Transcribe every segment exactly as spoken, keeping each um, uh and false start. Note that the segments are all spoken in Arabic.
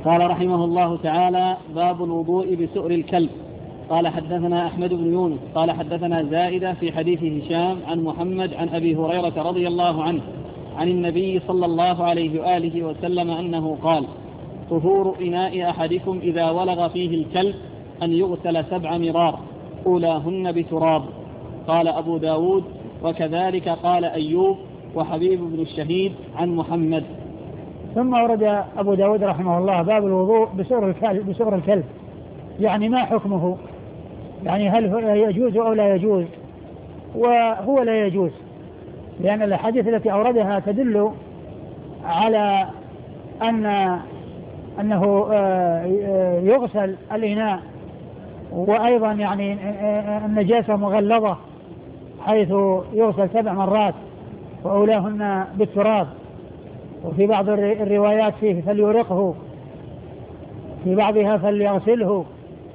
قال رحمه الله تعالى: باب الوضوء بسؤر الكلب. قال حدثنا أحمد بن يونس قال حدثنا زائدة في حديث هشام عن محمد عن أبي هريرة رضي الله عنه عن النبي صلى الله عليه وآله وسلم أنه قال: طهور إناء أحدكم إذا ولغ فيه الكلب أن يغسل سبع مرار أولاهن بتراب. قال أبو داود: وكذلك قال أيوب وحبيب بن الشهيد عن محمد. ثم ورد أبو داود رحمه الله باب الوضوء بسؤر الكلب, بسؤر الكلب يعني ما حكمه، يعني هل يجوز أو لا يجوز؟ وهو لا يجوز، لأن الأحاديث التي أوردها تدل على أن أنه يغسل الإناء، وأيضا يعني النجاسة مغلظة حيث يغسل سبع مرات وأولاهن بالتراب، وفي بعض الروايات فيه فليرقه، في بعضها فليغسله.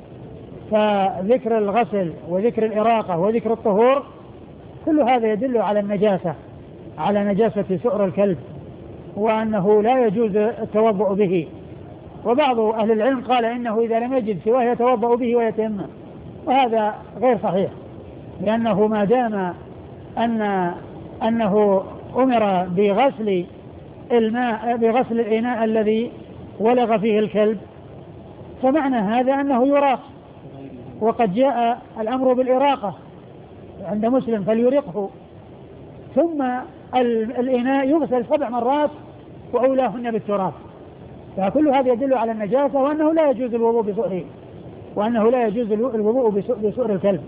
فذكر الغسل وذكر الإراقة وذكر الطهور كل هذا يدل على النجاسة، على نجاسة سؤر الكلب، وأنه لا يجوز التوضؤ به. وبعض أهل العلم قال إنه إذا لم يجد سواه يتوضأ به ويتيمم، وهذا غير صحيح، لأنه ما دام أن أنه أمر بغسل الماء بغسل الإناء الذي ولغ فيه الكلب، فمعنى هذا أنه يراق، وقد جاء الأمر بالإراقة عند مسلم فليرقه. ثم الإناء يغسل سبع مرات وأولاهن بالتراب، فكل هذا يدل على النجاسة، وأنه لا يجوز الوضوء بسؤره، وأنه لا يجوز الوضوء بسؤر الكلب.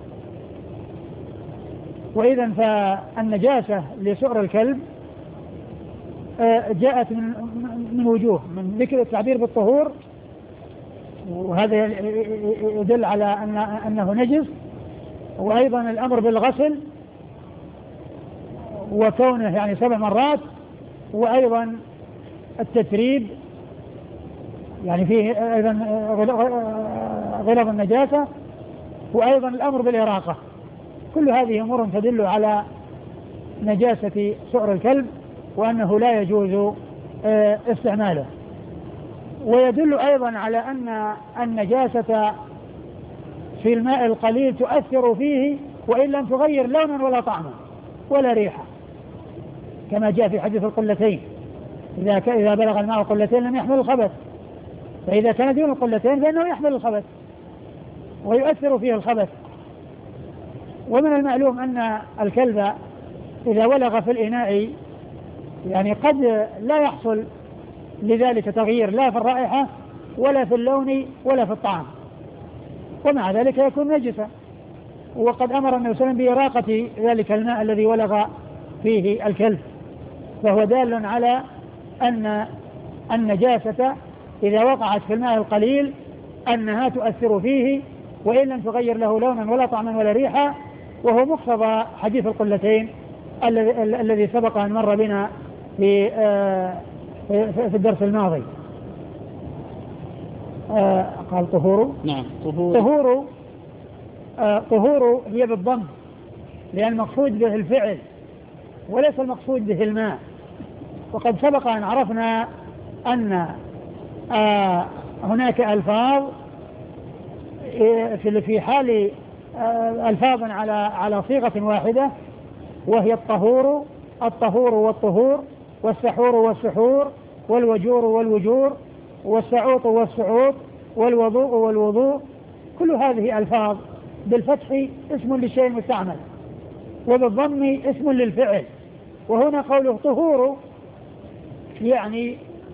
وإذن فالنجاسة لسؤر الكلب جاءت من من وجوه، من ذكر التعبير بالطهور، وهذا يدل على أن أنه نجس، وأيضا الأمر بالغسل وكونه يعني سبع مرات، وأيضا التتريب يعني فيه أيضا غلظ النجاسة، وأيضا الأمر بالإراقة. كل هذه أمور تدل على نجاسة سؤر الكلب، وأنه لا يجوز استعماله. ويدل أيضا على أن النجاسة في الماء القليل تؤثر فيه وإن لم تغير لونا ولا طعما ولا ريحة، كما جاء في حديث القلتين: إذا إذا بلغ الماء قلتين لم يحمل الخبث، فإذا كان دون القلتين فإنه يحمل الخبث ويؤثر فيه الخبث. ومن المعلوم أن الكلب إذا ولغ في الإناء يعني قد لا يحصل لذلك تغيير لا في الرائحة ولا في اللون ولا في الطعم، ومع ذلك يكون نجسا. وقد أمر النبي صلى الله عليه وسلم بإراقة ذلك الماء الذي ولغ فيه الكلب، فهو دال على أن النجاسة إذا وقعت في الماء القليل أنها تؤثر فيه وإن لم تغير له لونا ولا طعما ولا ريحة، وهو مقتضى حديث القلتين الذي سبق أن مر بنا في في الدرس الماضي. قال طهور، نعم طهور طهور طهور هي بالضم، لأن المقصود به الفعل وليس المقصود به الماء. وقد سبق أن عرفنا أن هناك ألفاظ في حال ألفاظ على على صيغة واحدة، وهي الطهور الطهور والطهور والسحور والسحور والوجور والوجور والسعوط والسعوط والوضوء والوضوء. كل هذه ألفاظ بالفتح اسم للشيء المستعمل، وبالضم اسم للفعل. وهنا قوله طهور يعني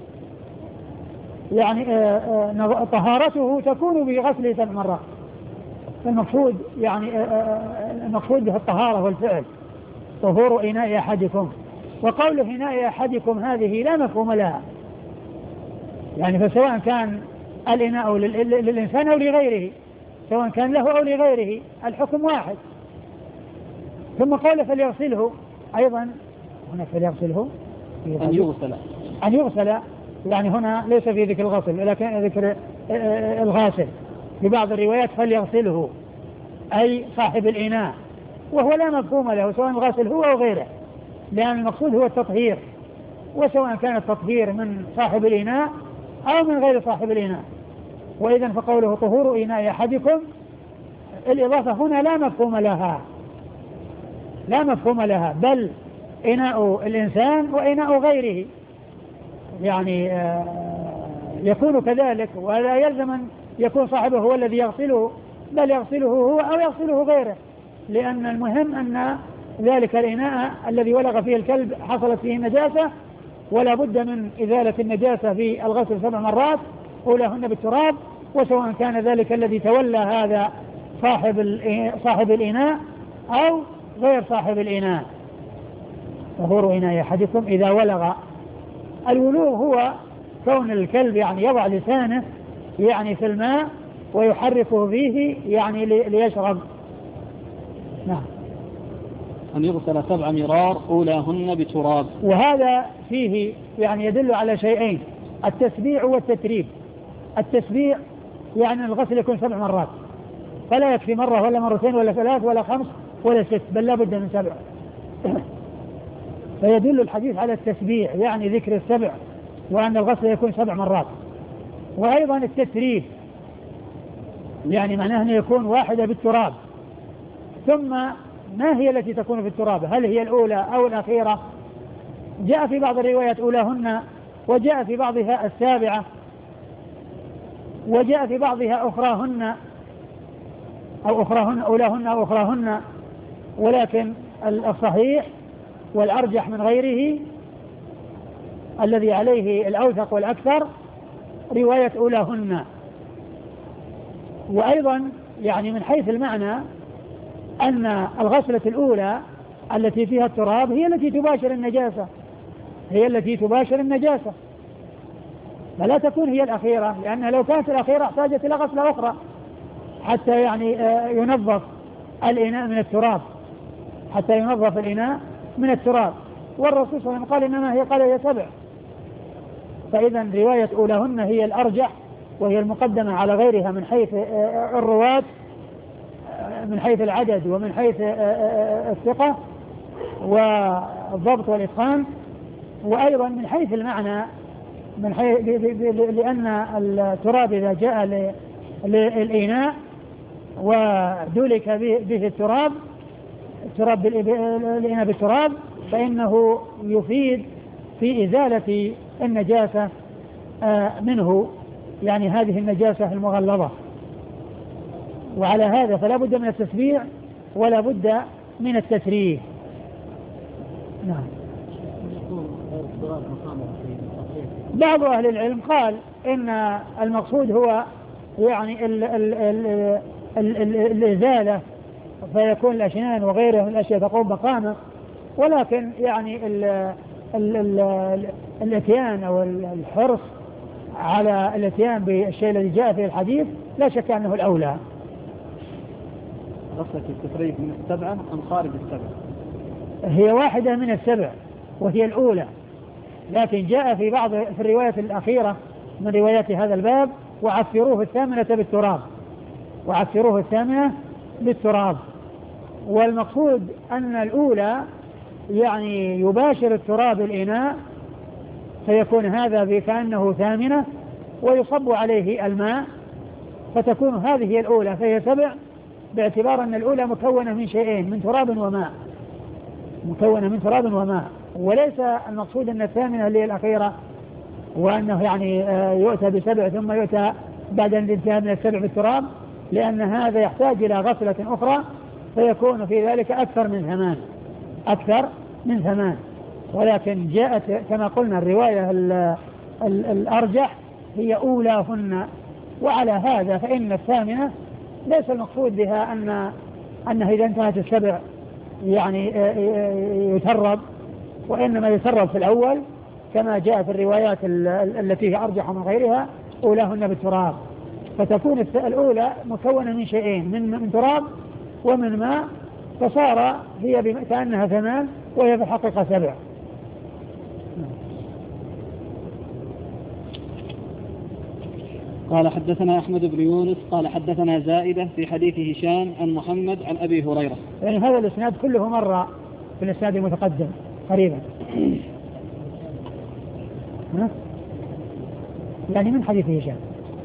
يعني آآ آآ طهارته تكون بغسل سبع مرات، المقصود يعني المقصود به الطهارة والفعل. طهور إناء أحدكم، وقوله إناء أحدكم هذه لا مفهوم لها، يعني فسواء كان الإناء للإنسان أو لغيره، سواء كان له أو لغيره الحكم واحد. ثم قال فليغسله أيضا، هنا فليغسله أن يغسل أن يغسل يعني هنا ليس في ذكر الغسل ولكن ذكر الغاسل. في بعض الروايات فليغسله أي صاحب الإناء، وهو لا مفهوم له سواء الغاسل هو أو غيره، لأن المقصود هو التطهير، وسواء كان التطهير من صاحب الإناء أو من غير صاحب الإناء. وإذن فقوله طهور إناء أحدكم الإضافة هنا لا مفهوم لها لا مفهوم لها بل إناء الإنسان وإناء غيره يعني يكون كذلك، ولا يلزم أن يكون صاحبه هو الذي يغسله، بل يغسله هو أو يغسله غيره، لأن المهم أن ذلك الإناء الذي ولغ فيه الكلب حصلت فيه النجاسة، ولا بد من إزالة النجاسة في الغسل سبع مرات أولاهن بالتراب، وسواء كان ذلك الذي تولى هذا صاحب صاحب الإناء أو غير صاحب الإناء. طهور إناء أحدكم إذا ولغ. الولوغ هو كون الكلب يعني يضع لسانه يعني في الماء ويحركه فيه يعني ليشرب. نعم. أن يغسل سبع مرار أولاهن بتراب. وهذا فيه يعني يدل على شيئين: التسبيع والتتريب. التسبيع يعني الغسل يكون سبع مرات، فلا يكفي مرة ولا مرتين ولا ثلاث ولا خمس ولا ست، بل لا بد من سبع. فيدل الحديث على التسبيع يعني ذكر السبع، وأن الغسل يكون سبع مرات. وأيضا التتريب يعني معناه أن يكون واحدة بالتراب. ثم ما هي التي تكون في التراب؟ هل هي الأولى أو الأخيرة؟ جاء في بعض الروايات أولاهن، وجاء في بعضها السابعة، وجاء في بعضها أخراهن أو أخراهن أولاهن أو أخراهن. ولكن الصحيح والأرجح من غيره الذي عليه الأوثق والأكثر رواية أولاهن. وأيضا يعني من حيث المعنى أن الغسلة الأولى التي فيها التراب هي التي تباشر النجاسة هي التي تباشر النجاسة فلا تكون هي الأخيرة، لأن لو كانت الأخيرة احتاجت إلى غسلة أخرى حتى يعني ينظف الإناء من التراب حتى ينظف الإناء من التراب. والرسول صلى الله عليه وسلم قال إنما هي قال هي سبع. فإذا رواية أولاهن هي الأرجح وهي المقدمة على غيرها من حيث الرواة، من حيث العدد ومن حيث الثقة والضبط والإتقان، وأيضا من حيث المعنى من حيث لأن التراب إذا جاء للإناء ودلك به التراب التراب الإناء بالتراب فإنه يفيد في إزالة النجاسة منه، يعني هذه النجاسة المغلظة. وعلى هذا فلا بد من التسبيع ولا بد من التتريب. نعم. بعض أهل العلم قال إن المقصود هو يعني ال ال ال ال ال الإزالة، فيكون الأشنان وغيره من الأشياء تقوم مقامه، ولكن يعني ال ال ال الاتيان أو الحرص على الاتيان بالشيء الذي جاء في الحديث لا شك أنه الأولى. غسلة التفريق من السبعة أم خارج السبعة؟ هي واحدة من السبع وهي الأولى، لكن جاء في بعض في الرواية الأخيرة من روايات هذا الباب وعفروه الثامنة بالتراب وعفروه الثامنة بالتراب. والمقصود أن الأولى يعني يباشر التراب الإناء فيكون هذا كأنه ثامنة ويصب عليه الماء فتكون هذه الأولى فهي سبع، باعتبار أن الأولى مكونة من شيئين، من تراب وماء مكونة من تراب وماء وليس المقصود أن الثامنة اللي هي الأخيرة وأنه يعني يؤتى بسبع ثم يؤتى بعد الانتهاء من السبع بالتراب، لأن هذا يحتاج إلى غسلة أخرى فيكون في ذلك أكثر من ثمان أكثر من ثمان. ولكن جاءت كما قلنا الرواية ال ال الأرجح هي أولاهن. وعلى هذا فإن الثامنة ليس المقصود بها أن أنه إذا انتهت السبع يعني يترب، وإنما يترب في الأول كما جاء في الروايات التي هي أرجح من غيرها أولاهن بالتراب، فتكون الأولى مكونة من شيئين، من, من تراب ومن ماء، فصار هي كأنها ثمان وهي في الحقيقة سبع. قال حدثنا أحمد بن يونس قال حدثنا زائدة في حديث هشام عن محمد عن أبي هريرة. يعني هذا الإسناد كله مرة في الإسناد المتقدم قريبا. يعني من حديث هشام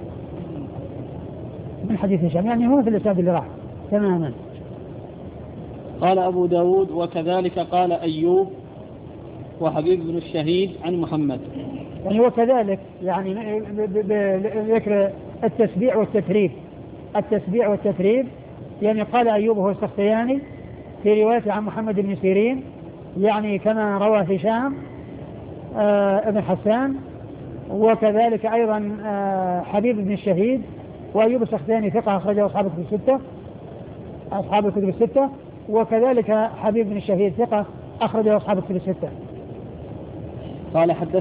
من حديث هشام يعني هو في الإسناد اللي راح تماما. قال أبو داود وكذلك قال أيوب وحبيب بن الشهيد عن محمد. يعني وكذلك يعني بذكر التسبيع والتتريب التسبيع والتتريب يعني قال أيوب هو السختياني في روايته عن محمد بن سيرين يعني كما روى هشام آه ابن حسان، وكذلك أيضا آه حبيب بن الشهيد وأيوب السختياني ثقة أخرجه أصحاب الكتب الستة أصحاب الكتب الستة وكذلك حبيب بن الشهيد ثقة أخرجه أصحاب الكتب الستة. قال حدث